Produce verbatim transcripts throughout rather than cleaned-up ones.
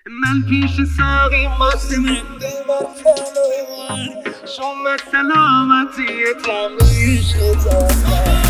من پیش ساقی ماستم دلبر کنم شما سلامتی تمریش خطا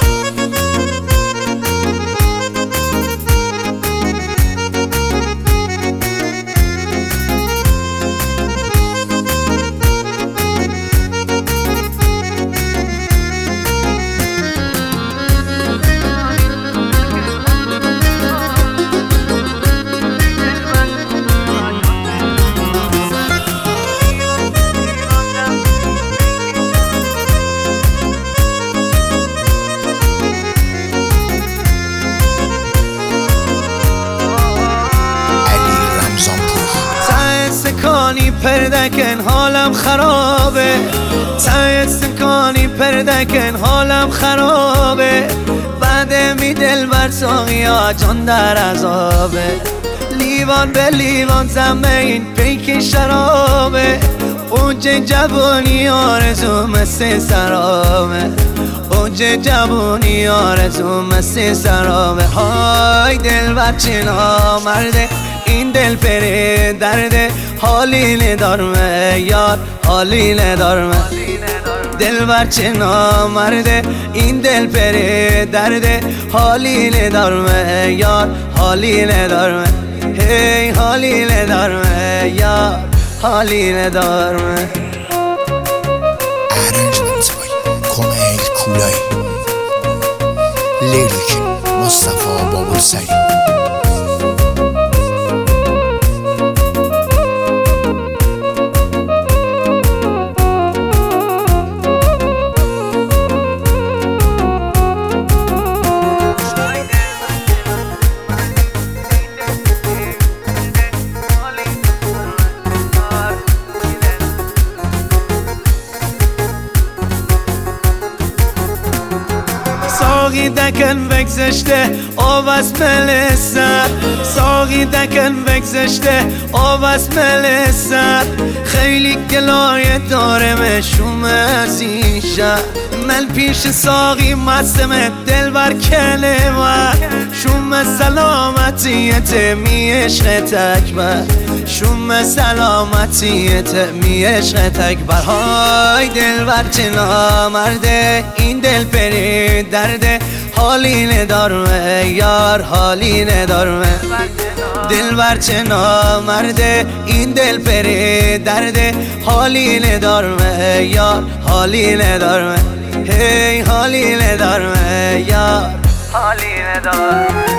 استکانی پردکن حالم خرابه تا استکانی پردکن حالم خرابه بعد می دل بر ساقیا جان در عذابه لیوان به لیوان زمه این پیک شرابه اوج جوانی آرزو مثل سرابه اوج جوانی آرزو مثل سرابه های دل بر چه نامرده این دل پره درده حالی ندارمه یار حالی ندارمه دل بر چه نامرده این دل پره درده حالی ندارمه یار حالی ندارمه هی حالی ندارمه یار حالی ندارمه ارنجمنتای کمیل کولای لیریک مصطفی بابالسری ساقی دکن بگذشته آب از ملسر ساقی دکن بگذشته آب از ملسر خیلی گلایه دارم شوم از این شهر من پیش ساقی مستم دل بر کلمه شوم سلامتیت می عشق تکبر شوم سلامتیت می عشق تکبر های دل بر چه نامرده این دل پری درده حالی ندارمه یار حالی ندارمه دل بر چه نامرده این دل پری درده حالی ندارمه یار حالی ندارمه هی حالی ندارمه یار حالی ندارمه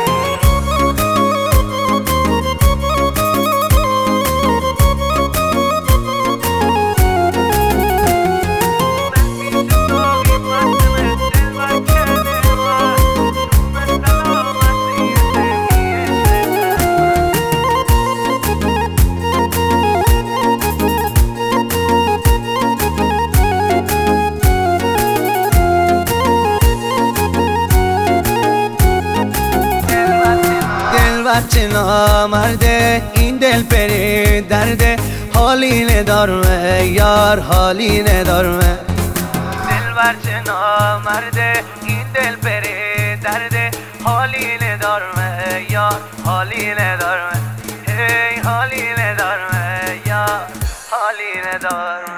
چه نامرده این دل پری درده حالی ندارمه یار حالی ندارمه دل بر چه نامرده این دل پری درده حالی ندارمه یار حالی ندارمه هی حالی ندارمه یار حالی ندارمه